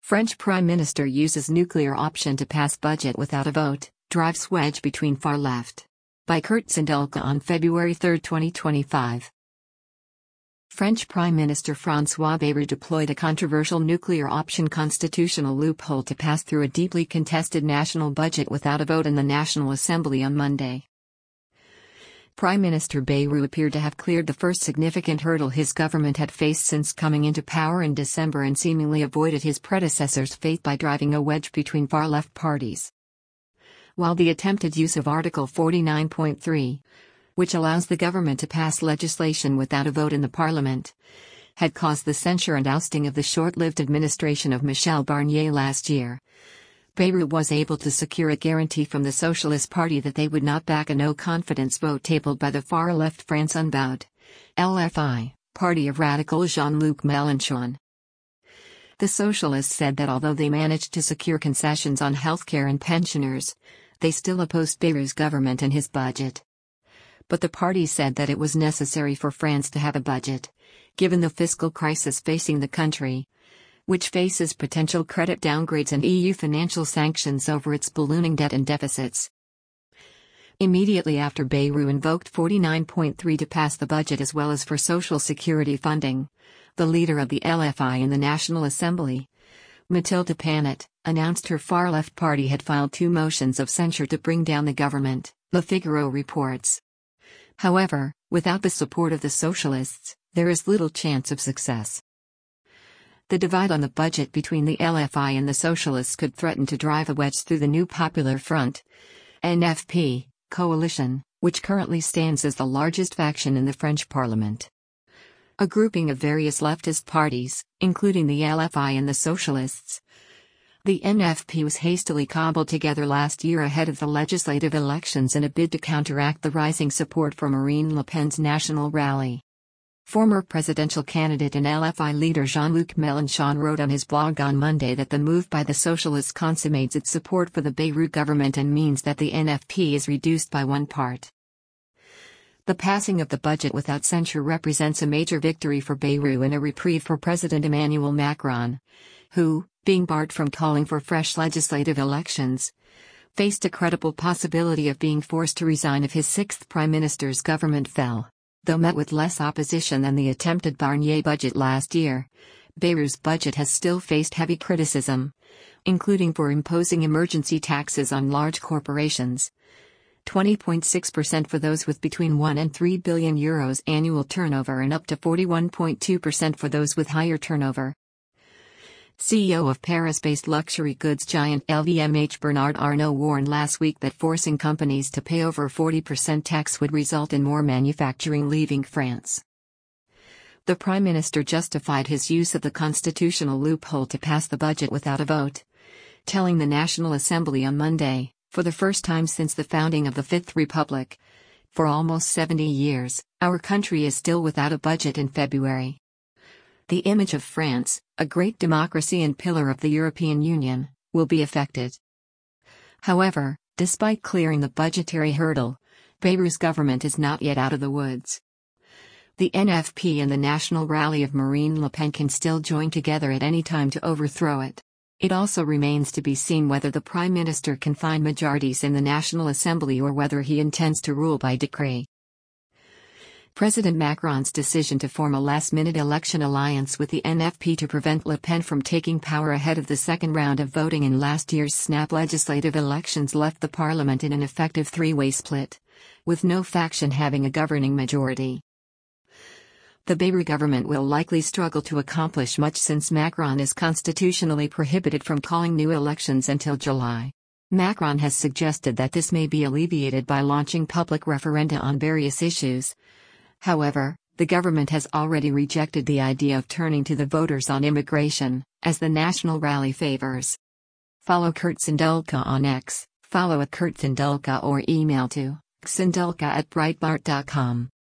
French Prime Minister uses nuclear option to pass budget without a vote, drives wedge between far left. By Kurt Sindelka on February 3, 2025. French Prime Minister François Bayrou deployed a controversial nuclear option constitutional loophole to pass through a deeply contested national budget without a vote in the National Assembly on Monday. Prime Minister Bayrou appeared to have cleared the first significant hurdle his government had faced since coming into power in December and seemingly avoided his predecessor's fate by driving a wedge between far-left parties. While the attempted use of Article 49.3, which allows the government to pass legislation without a vote in the parliament, had caused the censure and ousting of the short-lived administration of Michel Barnier last year, Bayrou was able to secure a guarantee from the Socialist Party that they would not back a no-confidence vote tabled by the far-left France Unbowed, LFI, party of radical Jean-Luc Mélenchon. The Socialists said that although they managed to secure concessions on healthcare and pensioners, they still opposed Bayrou's government and his budget. But the party said that it was necessary for France to have a budget, given the fiscal crisis facing the country, which faces potential credit downgrades and EU financial sanctions over its ballooning debt and deficits. Immediately after Bayrou invoked 49.3 to pass the budget as well as for social security funding, the leader of the LFI in the National Assembly, Mathilde Panot, announced her far-left party had filed 2 motions of censure to bring down the government, Le Figaro reports. However, without the support of the socialists, there is little chance of success. The divide on the budget between the LFI and the socialists could threaten to drive a wedge through the new Popular Front, NFP, coalition, which currently stands as the largest faction in the French parliament. A grouping of various leftist parties, including the LFI and the socialists. The NFP was hastily cobbled together last year ahead of the legislative elections in a bid to counteract the rising support for Marine Le Pen's national rally. Former presidential candidate and LFI leader Jean-Luc Mélenchon wrote on his blog on Monday that the move by the socialists consummates its support for the Bayrou government and means that the NFP is reduced by one part. The passing of the budget without censure represents a major victory for Bayrou and a reprieve for President Emmanuel Macron, who, being barred from calling for fresh legislative elections, faced a credible possibility of being forced to resign if his 6th prime minister's government fell. Though met with less opposition than the attempted Barnier budget last year, Bayrou's budget has still faced heavy criticism, including for imposing emergency taxes on large corporations, 20.6% for those with between 1 and 3 billion euros annual turnover and up to 41.2% for those with higher turnover. CEO of Paris-based luxury goods giant LVMH Bernard Arnault warned last week that forcing companies to pay over 40% tax would result in more manufacturing leaving France. The Prime Minister justified his use of the constitutional loophole to pass the budget without a vote, telling the National Assembly on Monday, for the first time since the founding of the Fifth Republic, for almost 70 years, our country is still without a budget in February. The image of France, a great democracy and pillar of the European Union, will be affected. However, despite clearing the budgetary hurdle, Bayrou's government is not yet out of the woods. The NFP and the National Rally of Marine Le Pen can still join together at any time to overthrow it. It also remains to be seen whether the Prime Minister can find majorities in the National Assembly or whether he intends to rule by decree. President Macron's decision to form a last-minute election alliance with the NFP to prevent Le Pen from taking power ahead of the second round of voting in last year's snap legislative elections left the parliament in an effective three-way split, with no faction having a governing majority. The Bayrou government will likely struggle to accomplish much since Macron is constitutionally prohibited from calling new elections until July. Macron has suggested that this may be alleviated by launching public referenda on various issues. However, the government has already rejected the idea of turning to the voters on immigration, as the national rally favors. Follow Kurt Sindelka on X, follow @KurtSindelka or email to sindelka@breitbart.com.